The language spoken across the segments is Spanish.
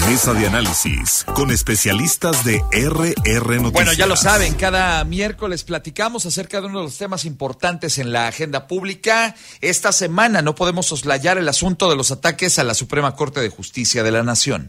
Mesa de análisis con especialistas de RR Noticias. Bueno, ya lo saben, cada miércoles platicamos acerca de uno de los temas importantes en la agenda pública. Esta semana no podemos soslayar el asunto de los ataques a la Suprema Corte de Justicia de la Nación.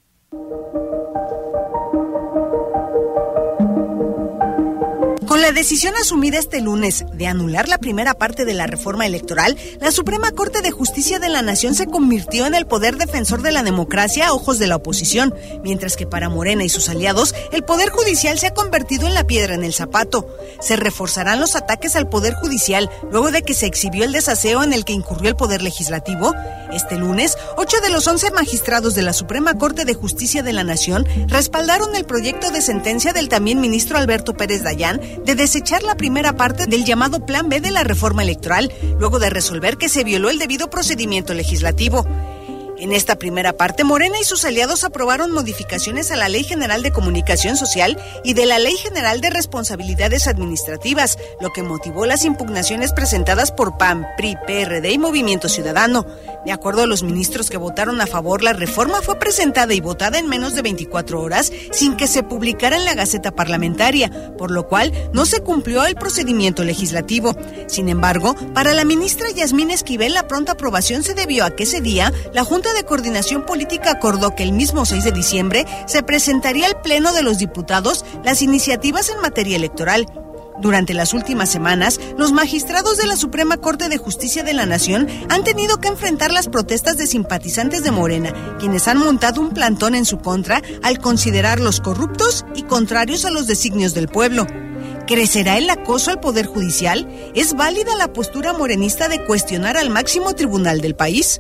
Con la decisión asumida este lunes de anular la primera parte de la reforma electoral, la Suprema Corte de Justicia de la Nación se convirtió en el poder defensor de la democracia a ojos de la oposición, mientras que para Morena y sus aliados, el Poder Judicial se ha convertido en la piedra en el zapato. Se reforzarán los ataques al Poder Judicial luego de que se exhibió el desaseo en el que incurrió el Poder Legislativo. Este lunes, 8 de los 11 magistrados de la Suprema Corte de Justicia de la Nación respaldaron el proyecto de sentencia del también ministro Alberto Pérez Dayán de desechar la primera parte del llamado Plan B de la reforma electoral, luego de resolver que se violó el debido procedimiento legislativo. En esta primera parte, Morena y sus aliados aprobaron modificaciones a la Ley General de Comunicación Social y de la Ley General de Responsabilidades Administrativas, lo que motivó las impugnaciones presentadas por PAN, PRI, PRD y Movimiento Ciudadano. De acuerdo a los ministros que votaron a favor, la reforma fue presentada y votada en menos de 24 horas sin que se publicara en la Gaceta Parlamentaria, por lo cual no se cumplió el procedimiento legislativo. Sin embargo, para la ministra Yasmín Esquivel, la pronta aprobación se debió a que ese día la Junta de Coordinación Política acordó que el mismo 6 de diciembre se presentaría al Pleno de los Diputados las iniciativas en materia electoral. Durante las últimas semanas, los magistrados de la Suprema Corte de Justicia de la Nación han tenido que enfrentar las protestas de simpatizantes de Morena, quienes han montado un plantón en su contra al considerarlos corruptos y contrarios a los designios del pueblo. ¿Crecerá el acoso al Poder Judicial? ¿Es válida la postura morenista de cuestionar al máximo tribunal del país?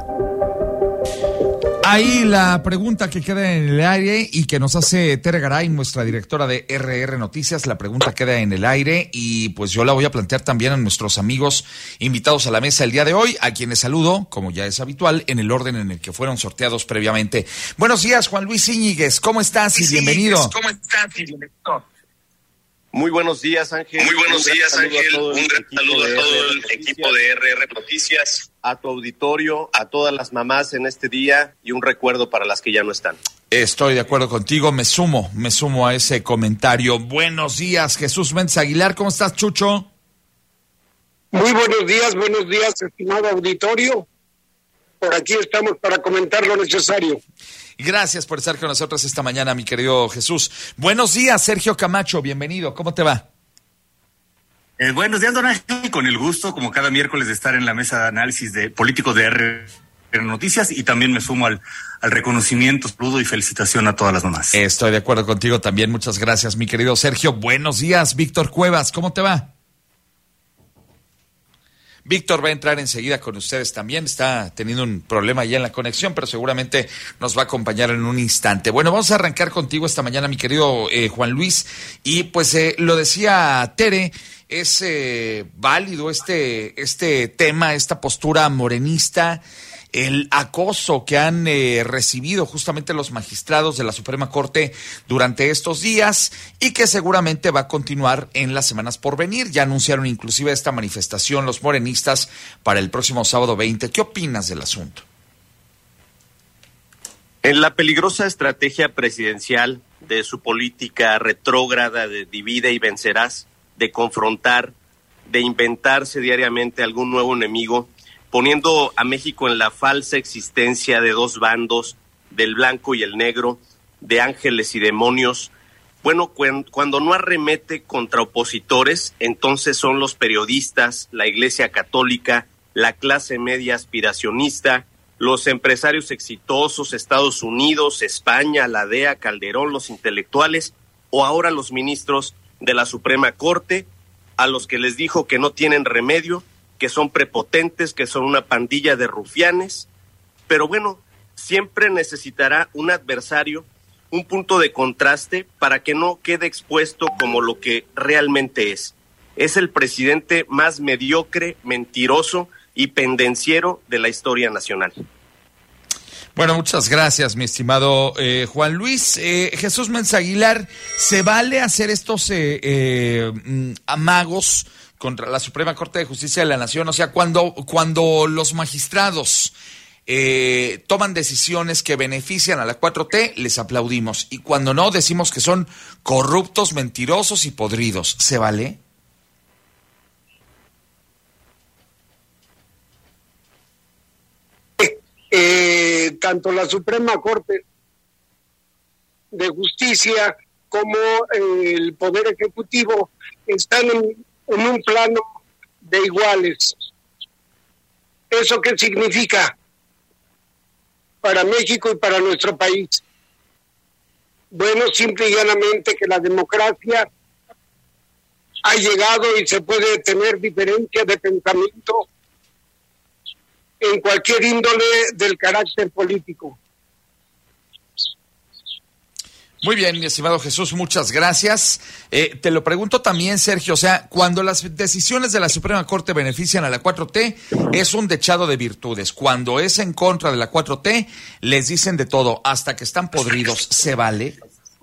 Ahí la pregunta que queda en el aire y que nos hace Tere Garay, nuestra directora de RR Noticias. La pregunta queda en el aire y pues yo la voy a plantear también a nuestros amigos invitados a la mesa el día de hoy, a quienes saludo, como ya es habitual, en el orden en el que fueron sorteados previamente. Buenos días, Juan Luis Íñiguez, ¿cómo estás y bienvenido? Muy buenos días, Ángel. Muy buenos días, Ángel. Un gran saludo a todo el equipo de RR Noticias. A tu auditorio, a todas las mamás en este día y un recuerdo para las que ya no están. Estoy de acuerdo contigo, me sumo a ese comentario. Buenos días, Jesús Méndez Aguilar, ¿cómo estás, Chucho? Muy buenos días, estimado auditorio. Por aquí estamos para comentar lo necesario. Gracias por estar con nosotros esta mañana, mi querido Jesús. Buenos días, Sergio Camacho, bienvenido. ¿Cómo te va? Buenos días, don Ángel. Con el gusto, como cada miércoles, de estar en la mesa de análisis de políticos de RR Noticias y también me sumo al reconocimiento, saludo y felicitación a todas las mamás. Estoy de acuerdo contigo también. Muchas gracias, mi querido Sergio. Buenos días, Víctor Cuevas. ¿Cómo te va? Víctor va a entrar enseguida con ustedes también, está teniendo un problema ya en la conexión, pero seguramente nos va a acompañar en un instante. Bueno, vamos a arrancar contigo esta mañana, mi querido Juan Luis, y pues lo decía Tere, es válido este tema, esta postura morenista, el acoso que han recibido justamente los magistrados de la Suprema Corte durante estos días y que seguramente va a continuar en las semanas por venir. Ya anunciaron inclusive esta manifestación los morenistas para el próximo sábado 20. ¿Qué opinas del asunto? En la peligrosa estrategia presidencial de su política retrógrada de divide y vencerás, de confrontar, de inventarse diariamente algún nuevo enemigo, poniendo a México en la falsa existencia de dos bandos, del blanco y el negro, de ángeles y demonios. Bueno, cuando no arremete contra opositores, entonces son los periodistas, la Iglesia Católica, la clase media aspiracionista, los empresarios exitosos, Estados Unidos, España, la DEA, Calderón, los intelectuales, o ahora los ministros de la Suprema Corte, a los que les dijo que no tienen remedio, que son prepotentes, que son una pandilla de rufianes, pero bueno, siempre necesitará un adversario, un punto de contraste para que no quede expuesto como lo que realmente es. Es el presidente más mediocre, mentiroso y pendenciero de la historia nacional. Bueno, muchas gracias, mi estimado Juan Luis. Jesús Méndez Aguilar, ¿se vale hacer estos amagos contra la Suprema Corte de Justicia de la Nación? O sea, cuando los magistrados toman decisiones que benefician a la 4T, les aplaudimos. Y cuando no, decimos que son corruptos, mentirosos y podridos. ¿Se vale? Tanto la Suprema Corte de Justicia como el Poder Ejecutivo están en un plano de iguales. ¿Eso qué significa para México y para nuestro país? Bueno, simple y llanamente que la democracia ha llegado y se puede tener diferencia de pensamiento en cualquier índole del carácter político. Muy bien, mi estimado Jesús, muchas gracias. Te lo pregunto también, Sergio, o sea, cuando las decisiones de la Suprema Corte benefician a la 4T, es un dechado de virtudes. Cuando es en contra de la 4T, les dicen de todo, hasta que están podridos. ¿Se vale?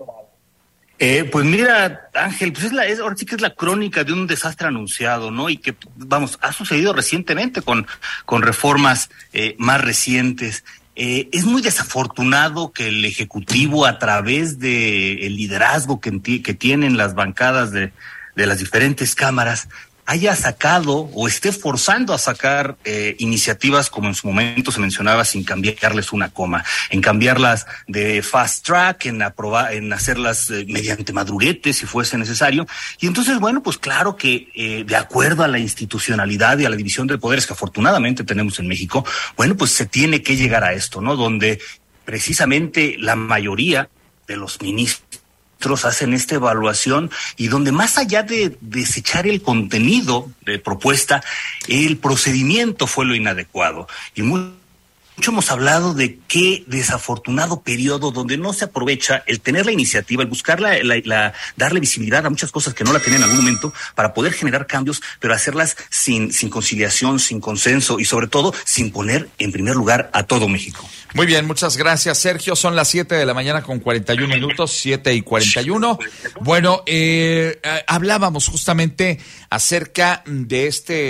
Pues mira, Ángel, pues ahora sí que es la crónica de un desastre anunciado, ¿no? Y que, vamos, ha sucedido recientemente con reformas más recientes. Es muy desafortunado que el Ejecutivo, a través de el liderazgo que tienen las bancadas de las diferentes cámaras, haya sacado o esté forzando a sacar iniciativas, como en su momento se mencionaba, sin cambiarles una coma, en cambiarlas de fast track, en hacerlas mediante madruguete si fuese necesario. Y entonces, bueno, pues claro que de acuerdo a la institucionalidad y a la división de poderes que afortunadamente tenemos en México, bueno, pues se tiene que llegar a esto, ¿no? Donde precisamente la mayoría de los ministros hacen esta evaluación y donde, más allá de desechar el contenido de propuesta, el procedimiento fue lo inadecuado. Y mucho hemos hablado de qué desafortunado periodo donde no se aprovecha el tener la iniciativa, el buscar darle visibilidad a muchas cosas que no la tenían en algún momento para poder generar cambios, pero hacerlas sin conciliación, sin consenso y sobre todo sin poner en primer lugar a todo México. Muy bien, muchas gracias, Sergio. Son las 7 de la mañana con 41 minutos, 7:41. Bueno, hablábamos justamente acerca de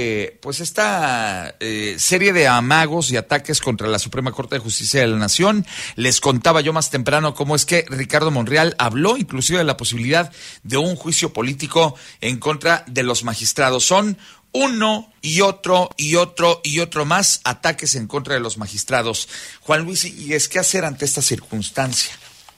esta serie de amagos y ataques contra la Suprema Corte de Justicia de la Nación. Les contaba yo más temprano cómo es que Ricardo Monreal habló inclusive de la posibilidad de un juicio político en contra de los magistrados. Son uno y otro más ataques en contra de los magistrados. Juan Luis, ¿y es qué hacer ante esta circunstancia?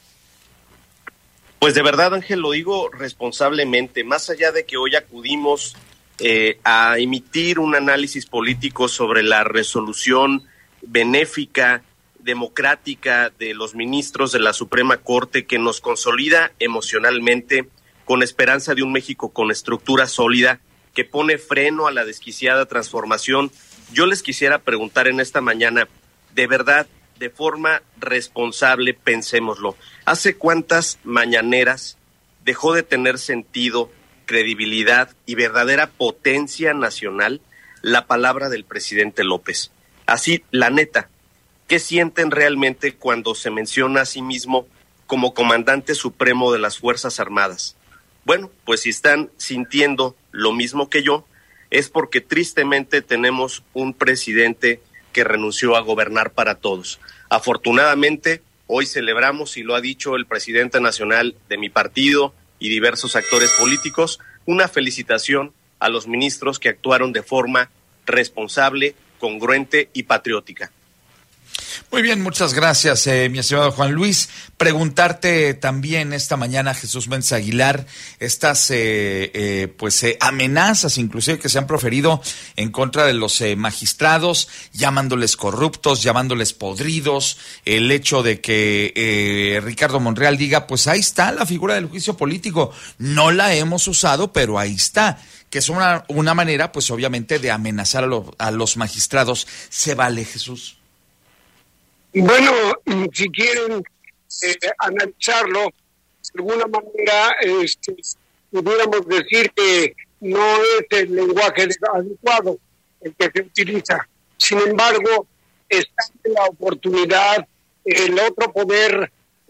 Pues de verdad, Ángel, lo digo responsablemente, más allá de que hoy acudimos a emitir un análisis político sobre la resolución benéfica, democrática de los ministros de la Suprema Corte, que nos consolida emocionalmente con esperanza de un México con estructura sólida, que pone freno a la desquiciada transformación. Yo les quisiera preguntar en esta mañana, de verdad, de forma responsable, pensémoslo. ¿Hace cuántas mañaneras dejó de tener sentido, credibilidad y verdadera potencia nacional la palabra del presidente López? Así, la neta, ¿qué sienten realmente cuando se menciona a sí mismo como comandante supremo de las Fuerzas Armadas? Bueno, pues si están sintiendo lo mismo que yo, es porque tristemente tenemos un presidente que renunció a gobernar para todos. Afortunadamente, hoy celebramos, y lo ha dicho el presidente nacional de mi partido y diversos actores políticos, una felicitación a los ministros que actuaron de forma responsable, congruente y patriótica. Muy bien, muchas gracias, mi estimado Juan Luis. Preguntarte también esta mañana, Jesús Méndez Aguilar, estas amenazas inclusive que se han proferido en contra de los magistrados, llamándoles corruptos, llamándoles podridos, el hecho de que Ricardo Monreal diga, pues ahí está la figura del juicio político, no la hemos usado, pero ahí está, que es una manera, pues obviamente, de amenazar a los magistrados. ¿Se vale, Jesús? Bueno, si quieren analizarlo, de alguna manera pudiéramos decir que no es el lenguaje adecuado el que se utiliza. Sin embargo, está en la oportunidad el otro poder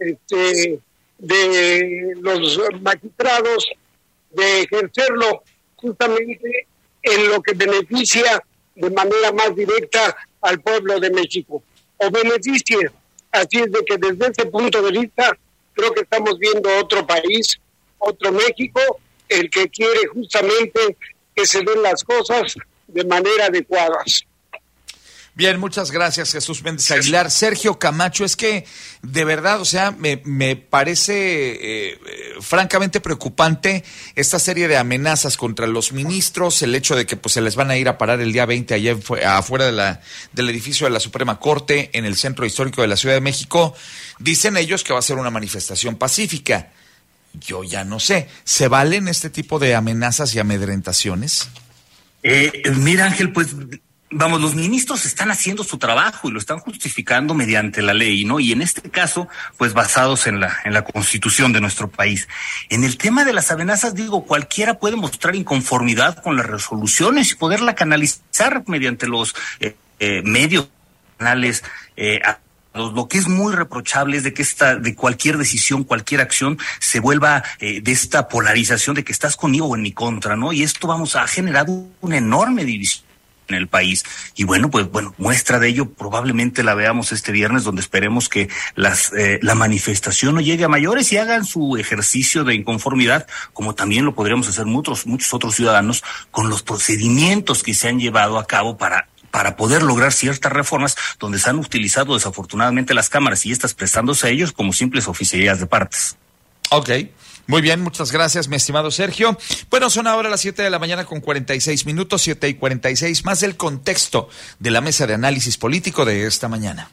de los magistrados de ejercerlo justamente en lo que beneficia de manera más directa al pueblo de México. o beneficie. Así es de que desde ese punto de vista creo que estamos viendo otro país, otro México, el que quiere justamente que se den las cosas de manera adecuada. Bien, muchas gracias, Jesús Méndez Aguilar. Sergio Camacho, es que de verdad, o sea, me parece francamente preocupante esta serie de amenazas contra los ministros, el hecho de que pues se les van a ir a parar el día 20 allá afuera del edificio de la Suprema Corte en el centro histórico de la Ciudad de México. Dicen ellos que va a ser una manifestación pacífica. Yo ya no sé, ¿se valen este tipo de amenazas y amedrentaciones? Mira, Ángel, pues vamos, los ministros están haciendo su trabajo y lo están justificando mediante la ley, ¿no? Y en este caso, pues basados en la Constitución de nuestro país. En el tema de las amenazas, digo, cualquiera puede mostrar inconformidad con las resoluciones y poderla canalizar mediante los medios canales. Lo que es muy reprochable es de que de cualquier decisión, cualquier acción se vuelva de esta polarización de que estás conmigo o en mi contra, ¿no? Y esto, ha generado una enorme división en el país. Y bueno, muestra de ello probablemente la veamos este viernes, donde esperemos que la manifestación no llegue a mayores y hagan su ejercicio de inconformidad, como también lo podríamos hacer muchos otros ciudadanos con los procedimientos que se han llevado a cabo para poder lograr ciertas reformas donde se han utilizado desafortunadamente las cámaras y estas prestándose a ellos como simples oficialías de partes. Ok. Muy bien, muchas gracias, mi estimado Sergio. Bueno, son ahora las 7 de la mañana con 46 minutos, 7:46, más el contexto de la mesa de análisis político de esta mañana.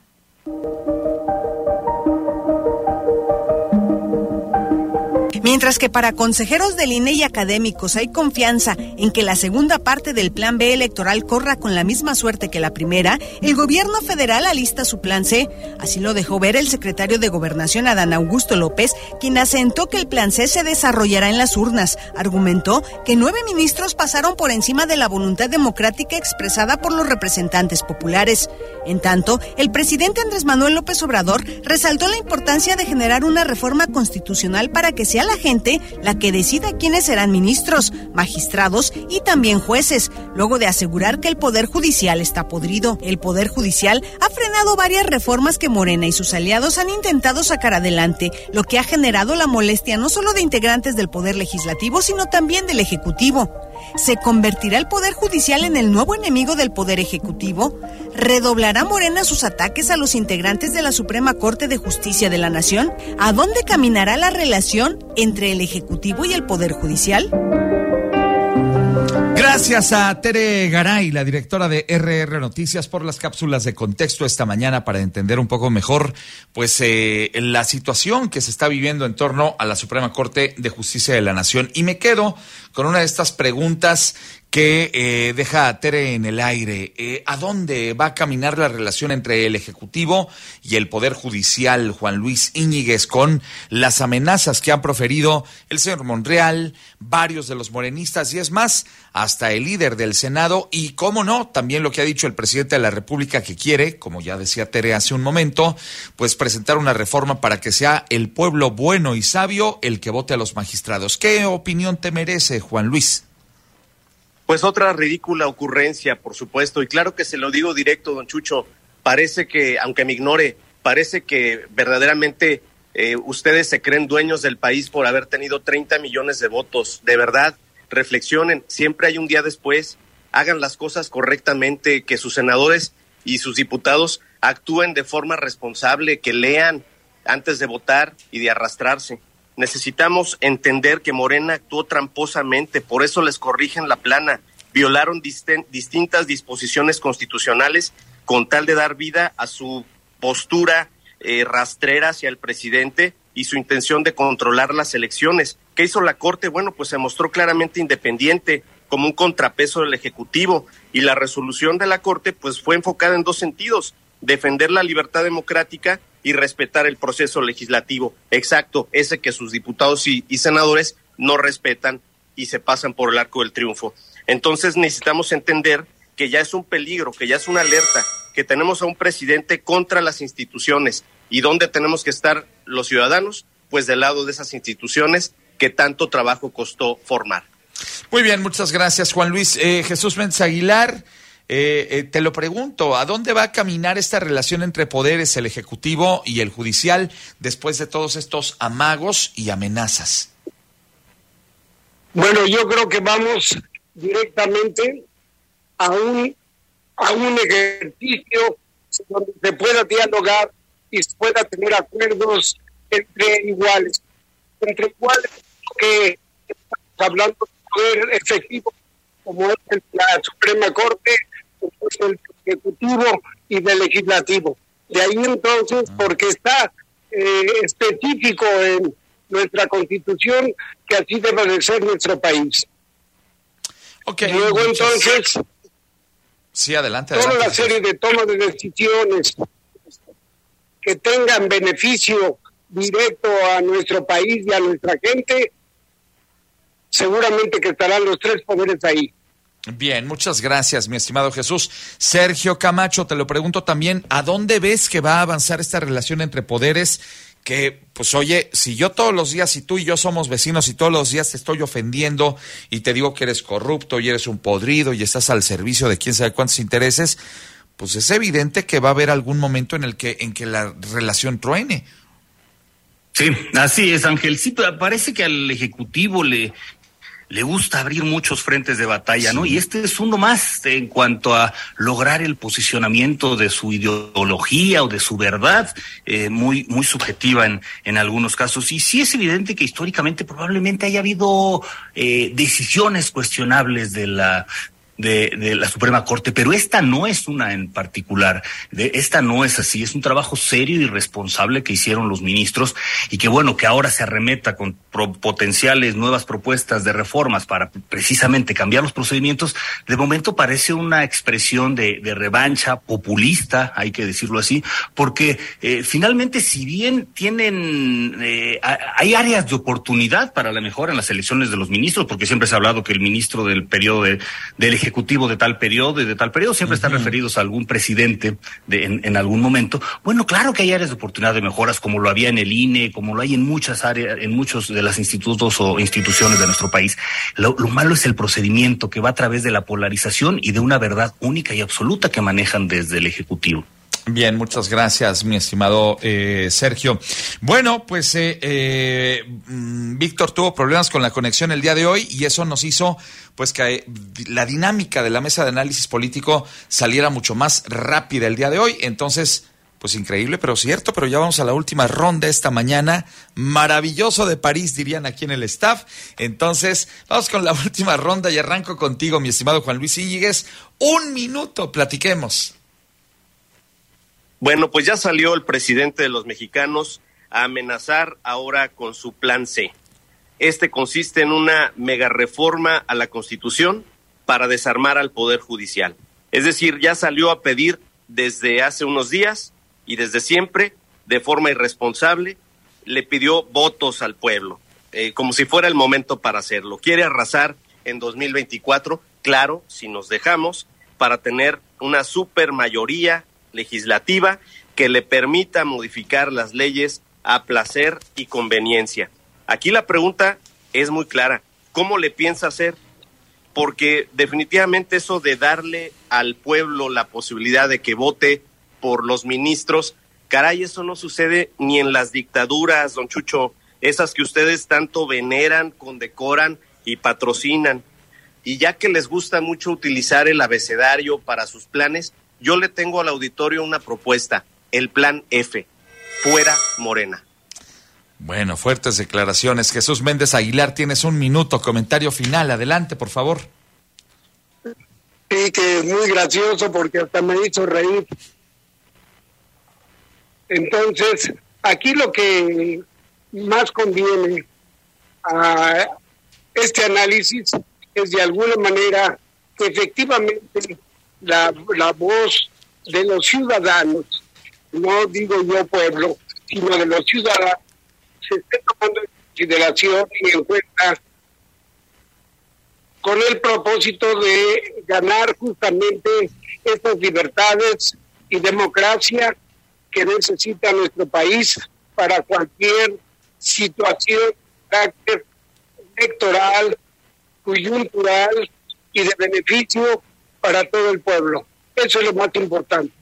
Mientras que para consejeros del INE y académicos hay confianza en que la segunda parte del Plan B electoral corra con la misma suerte que la primera, el gobierno federal alista su Plan C. Así lo dejó ver el secretario de Gobernación, Adán Augusto López, quien asentó que el Plan C se desarrollará en las urnas. Argumentó que 9 ministros pasaron por encima de la voluntad democrática expresada por los representantes populares. En tanto, el presidente Andrés Manuel López Obrador resaltó la importancia de generar una reforma constitucional para que sea la gente la que decida quiénes serán ministros, magistrados y también jueces, luego de asegurar que el Poder Judicial está podrido. El Poder Judicial ha frenado varias reformas que Morena y sus aliados han intentado sacar adelante, lo que ha generado la molestia no solo de integrantes del Poder Legislativo, sino también del Ejecutivo. ¿Se convertirá el Poder Judicial en el nuevo enemigo del Poder Ejecutivo? ¿Redoblará Morena sus ataques a los integrantes de la Suprema Corte de Justicia de la Nación? ¿A dónde caminará la relación entre el Ejecutivo y el Poder Judicial? Gracias a Tere Garay, la directora de RR Noticias, por las cápsulas de contexto esta mañana para entender un poco mejor pues la situación que se está viviendo en torno a la Suprema Corte de Justicia de la Nación. Y me quedo con una de estas preguntas que deja a Tere en el aire. ¿A dónde va a caminar la relación entre el Ejecutivo y el Poder Judicial, Juan Luis Íñiguez, con las amenazas que han proferido el señor Monreal, varios de los morenistas y es más, hasta el líder del Senado y, cómo no, también lo que ha dicho el presidente de la República, que quiere, como ya decía Tere hace un momento, pues presentar una reforma para que sea el pueblo bueno y sabio el que vote a los magistrados? ¿Qué opinión te merece, Juan Luis? Pues otra ridícula ocurrencia, por supuesto, y claro que se lo digo directo, don Chucho, parece que, aunque me ignore, parece que verdaderamente ustedes se creen dueños del país por haber tenido 30 millones de votos. De verdad, reflexionen, siempre hay un día después, hagan las cosas correctamente, que sus senadores y sus diputados actúen de forma responsable, que lean antes de votar y de arrastrarse. Necesitamos entender que Morena actuó tramposamente, por eso les corrigen la plana, violaron distintas disposiciones constitucionales con tal de dar vida a su postura rastrera hacia el presidente y su intención de controlar las elecciones. ¿Qué hizo la Corte? Bueno, pues se mostró claramente independiente, como un contrapeso del Ejecutivo, y la resolución de la Corte pues fue enfocada en dos sentidos: defender la libertad democrática y respetar el proceso legislativo. Exacto, ese que sus diputados y senadores no respetan y se pasan por el arco del triunfo. Entonces necesitamos entender que ya es un peligro, que ya es una alerta, que tenemos a un presidente contra las instituciones. ¿Y dónde tenemos que estar los ciudadanos? Pues del lado de esas instituciones que tanto trabajo costó formar. Muy bien, muchas gracias, Juan Luis. Jesús Méndez Aguilar, te lo pregunto, ¿a dónde va a caminar esta relación entre poderes, el ejecutivo y el judicial, después de todos estos amagos y amenazas? Bueno, yo creo que vamos directamente a un ejercicio donde se pueda dialogar y se pueda tener acuerdos entre iguales. Entre iguales, que estamos hablando de poder efectivo, como es la Suprema Corte, como es el Ejecutivo y del Legislativo. De ahí entonces, porque está específico en nuestra Constitución, que así debe de ser nuestro país. Okay, luego entonces, sí, adelante. Toda la serie de tomas de decisiones que tengan beneficio directo a nuestro país y a nuestra gente, seguramente que estarán los tres poderes ahí. Bien, muchas gracias, mi estimado Jesús. Sergio Camacho, te lo pregunto también, ¿a dónde ves que va a avanzar esta relación entre poderes? Que, pues oye, si yo todos los días, si tú y yo somos vecinos y todos los días te estoy ofendiendo y te digo que eres corrupto y eres un podrido y estás al servicio de quién sabe cuántos intereses, pues es evidente que va a haber algún momento en que la relación truene. Sí, así es, Ángel. Sí, parece que al Ejecutivo le gusta abrir muchos frentes de batalla, ¿no? Y este es uno más en cuanto a lograr el posicionamiento de su ideología o de su verdad, muy subjetiva en algunos casos. Y sí es evidente que históricamente probablemente haya habido decisiones cuestionables de la Suprema Corte, pero esta no es una en particular, esta no es así, es un trabajo serio y responsable que hicieron los ministros y que bueno, que ahora se arremeta con potenciales nuevas propuestas de reformas para precisamente cambiar los procedimientos. De momento parece una expresión de revancha populista, hay que decirlo así, porque finalmente si bien hay áreas de oportunidad para la mejora en las elecciones de los ministros, porque siempre se ha hablado que el ministro del periodo del Ejecutivo de tal periodo y de tal periodo siempre están referidos a algún presidente en algún momento. Bueno, claro que hay áreas de oportunidad de mejoras, como lo había en el INE, como lo hay en muchas áreas, en muchos de las institutos o instituciones de nuestro país. Lo malo es el procedimiento que va a través de la polarización y de una verdad única y absoluta que manejan desde el Ejecutivo. Bien, muchas gracias, mi estimado Sergio. Bueno, pues Víctor tuvo problemas con la conexión el día de hoy y eso nos hizo pues que la dinámica de la mesa de análisis político saliera mucho más rápida el día de hoy. Entonces, pues increíble, pero cierto, pero ya vamos a la última ronda esta mañana. Maravilloso de París, dirían aquí en el staff. Entonces, vamos con la última ronda y arranco contigo, mi estimado Juan Luis Íñiguez. 1 minuto, platiquemos. Bueno, pues ya salió el presidente de los mexicanos a amenazar ahora con su plan C. Este consiste en una mega reforma a la Constitución para desarmar al Poder Judicial. Es decir, ya salió a pedir desde hace unos días y desde siempre, de forma irresponsable, le pidió votos al pueblo, como si fuera el momento para hacerlo. Quiere arrasar en 2024, claro, si nos dejamos, para tener una supermayoría legislativa que le permita modificar las leyes a placer y conveniencia. Aquí la pregunta es muy clara, ¿cómo le piensa hacer? Porque definitivamente eso de darle al pueblo la posibilidad de que vote por los ministros, caray, eso no sucede ni en las dictaduras, don Chucho, esas que ustedes tanto veneran, condecoran y patrocinan. Y ya que les gusta mucho utilizar el abecedario para sus planes, yo le tengo al auditorio una propuesta, el plan F, fuera Morena. Bueno, fuertes declaraciones. Jesús Méndez Aguilar, tienes 1 minuto, comentario final, adelante, por favor. Sí, que es muy gracioso porque hasta me hizo reír. Entonces, aquí lo que más conviene a este análisis es de alguna manera que efectivamente la voz de los ciudadanos, no digo yo pueblo, sino de los ciudadanos, se esté tomando en consideración y en cuenta con el propósito de ganar justamente estas libertades y democracia que necesita nuestro país para cualquier situación de carácter electoral, coyuntural y de beneficio para todo el pueblo. Eso es lo más importante.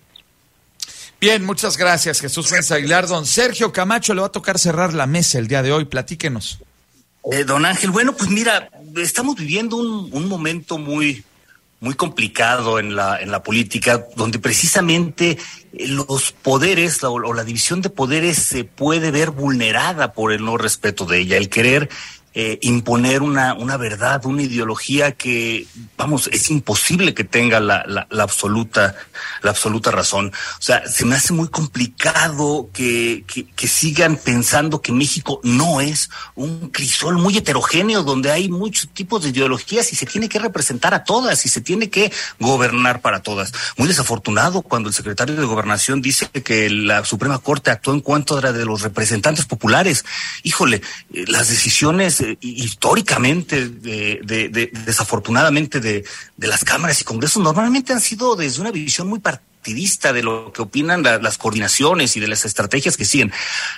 Bien, muchas gracias, Jesús Méndez Aguilar. Don Sergio Camacho, le va a tocar cerrar la mesa el día de hoy. Platíquenos. Don Ángel, bueno, pues mira, estamos viviendo un momento muy complicado en la política, donde precisamente los poderes o la división de poderes se puede ver vulnerada por el no respeto de ella, el querer imponer una verdad, una ideología que, vamos, es imposible que tenga la absoluta razón. O sea, se me hace muy complicado que sigan pensando que México no es un crisol muy heterogéneo donde hay muchos tipos de ideologías y se tiene que representar a todas y se tiene que gobernar para todas. Muy desafortunado cuando el secretario de Gobernación dice que la Suprema Corte actuó en contra de los representantes populares. Híjole, las decisiones históricamente, desafortunadamente, de las cámaras y congresos normalmente han sido desde una visión muy partidista de lo que opinan las coordinaciones y de las estrategias que siguen.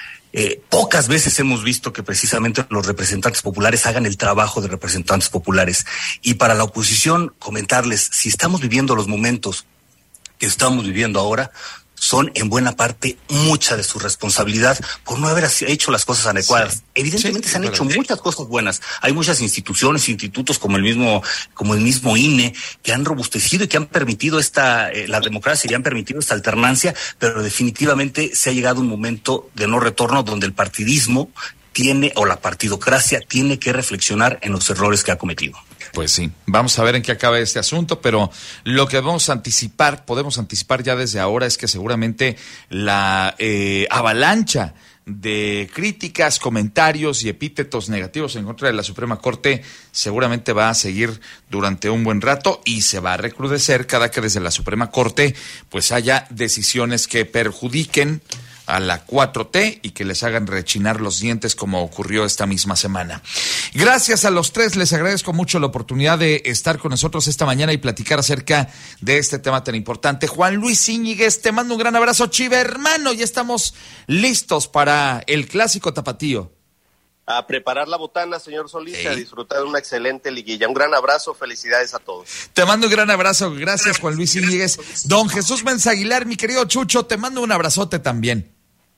Pocas veces hemos visto que precisamente los representantes populares hagan el trabajo de representantes populares. Y para la oposición, comentarles, si estamos viviendo los momentos que estamos viviendo ahora, son en buena parte mucha de su responsabilidad por no haber hecho las cosas adecuadas. Sí, evidentemente se han hecho muchas cosas buenas. Hay muchas instituciones, institutos como el mismo INE, que han robustecido y que han permitido la democracia y han permitido esta alternancia, pero definitivamente se ha llegado un momento de no retorno donde el partidismo o la partidocracia tiene que reflexionar en los errores que ha cometido. Pues sí, vamos a ver en qué acaba este asunto, pero lo que podemos anticipar ya desde ahora es que seguramente la avalancha de críticas, comentarios y epítetos negativos en contra de la Suprema Corte seguramente va a seguir durante un buen rato y se va a recrudecer cada que desde la Suprema Corte pues haya decisiones que perjudiquen a la 4T y que les hagan rechinar los dientes como ocurrió esta misma semana. Gracias a los tres, les agradezco mucho la oportunidad de estar con nosotros esta mañana y platicar acerca de este tema tan importante. Juan Luis Íñiguez, te mando un gran abrazo, Chiva hermano, ya estamos listos para el clásico tapatío. A preparar la botana, señor Solís, a disfrutar de una excelente liguilla. Un gran abrazo, felicidades a todos. Te mando un gran abrazo, gracias Juan Luis Íñiguez. Don Jesús Méndez Aguilar, mi querido Chucho, te mando un abrazote también.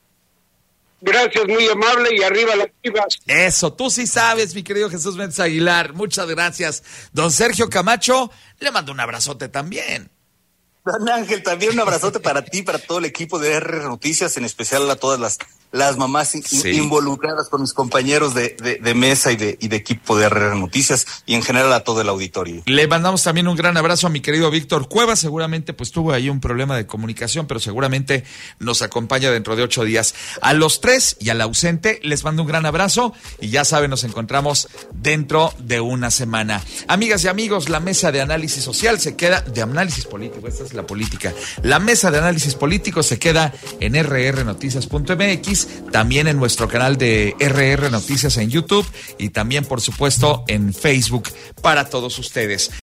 Gracias, muy amable, y arriba las Chivas. Eso, tú sí sabes, mi querido Jesús Méndez Aguilar, muchas gracias. Don Sergio Camacho, le mando un abrazote también. Don Ángel, también un abrazote para ti, para todo el equipo de RR Noticias, en especial a todas las mamás involucradas con mis compañeros de mesa y de equipo de RR Noticias y en general a todo el auditorio. Le mandamos también un gran abrazo a mi querido Víctor Cuevas, seguramente pues tuvo ahí un problema de comunicación, pero seguramente nos acompaña dentro de 8 días. A los tres y al ausente les mando un gran abrazo y ya saben, nos encontramos dentro de una semana. Amigas y amigos, la mesa de análisis social se queda, de análisis político, esta es la política, la mesa de análisis político se queda en rrnoticias.mx, también en nuestro canal de RR Noticias en YouTube y también, por supuesto, en Facebook para todos ustedes.